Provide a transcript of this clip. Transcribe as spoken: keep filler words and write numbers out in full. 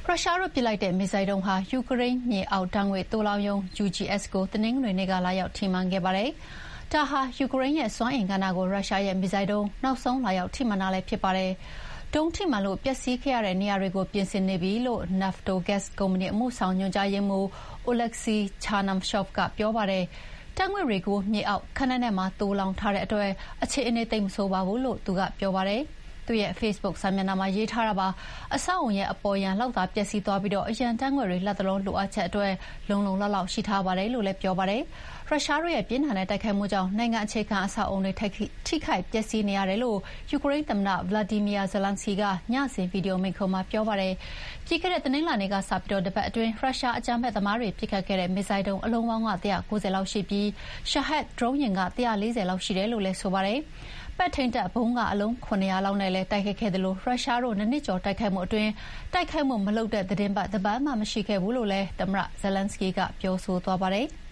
ရုရှားတို့ပစ်လိုက်တဲ့မစ်ဇိုင်းဒုံးဟာယူကရိန်းမြေအောက်ဓာတ်ငွေ့သိုလှောင်ရုံ ယူ ဂျီ အက်စ် ကိုတနင်္ဂနွေနေ့ကလာရောက်ထိမှန်ခဲ့ပါတယ်။ဒါဟာယူကရိန်းရဲ့စွမ်းအင်ကဏ္ဍကိုရုရှားရဲ့မစ်ဇိုင်းဒုံးနောက်ဆုံးလာရောက်ထိမှန်တာလည်းဖြစ်ပါတယ်။ဒုံးထိမှန်လို့ပျက်စီးခဲ့ရတဲ့နေရာတွေကိုပြင်ဆင်နေပြီလို့ Naftogaz ကုမ္ပဏီအမှုဆောင်ညွှန်ကြားရေးမှူး Oleksiy Chernyshov ကပြောပါတယ်။ဓာတ်ငွေ့တွေကိုမြေအောက်ခန်းထဲမှာသိုလှောင်ထားတဲ့အတွက်အခြေအနေသိပ်မဆိုးပါဘူးလို့သူကပြောပါတယ်။သူ့ရဲ့ Facebook စာမျက်နှာမှာရေးထားတာပါ။အဆောက်အအုံရဲ့အပေါ်ယံလောက်သာပျက်စီးသွားပြီးအရန်ဓာတ်ငွေ့တွေလတ်တလောလိုအပ်ချက်အတွက်လုံလုံလောက်လောက်ရှိထားပါတယ်လို့လည်းပြောပါတယ်။ရုရှားတို့ရဲ့ပြင်းထန်တဲ့တိုက်ခိုက်မှုကြောင့်နိုင်ငံအခြေခံအဆောက်အအုံတွေထိခိုက်ပျက်စီးနေရတယ်လို့ယူကရိန်းသမ္မတ Volodymyr Zelenskyy ကညစဉ်ဗီဒီယိုမိန့်ခွန်းမှာပြောပါတယ်။ပြီးခဲ့တဲ့တနင်္လာနေ့ကစပြီးတပတ်အတွင်းရုရှားအကြမ်းဖက်သမားတွေပစ်ခတ်ခဲ့တဲ့မစ်ဇိုင်းဒုံးအလုံးပေါင်းက၁၉၀လောက်ရှိပြီး Shahed ဒရုန်းယာဉ်က၁၄၀လောက်ရှိတယ်လို့လည်းဆိုပါတယ်။ပဲ့ထိန်းတပ်ဗုံးကအလုံး၇၀၀လောက်နဲ့လည်းတိုက်ခိုက်ခဲ့သလိုရုရှားတို့နှစ်နှစ်ကျော်တိုက်ခိုက်မှုအတွင်းတိုက်ခိုက်မှုမလုပ်တဲ့သီတင်းပတ်တပတ်မှမရှိခဲ့ဘူးလို့လည်းသမ္မတ Zelenskyy ကပြောဆိုသွားပါတယ်။